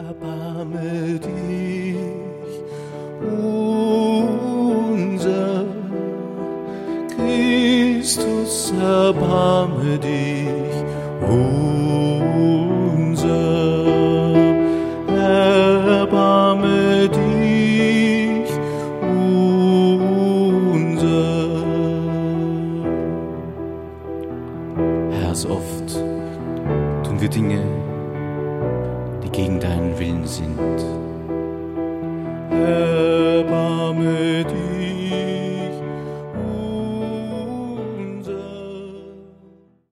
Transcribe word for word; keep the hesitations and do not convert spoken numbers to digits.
Erbarme dich, unser Christus, erbarme dich, unser, erbarme dich, unser. Herr, so oft tun wir Dinge, die gegen deinen Willen sind. Erbarme dich.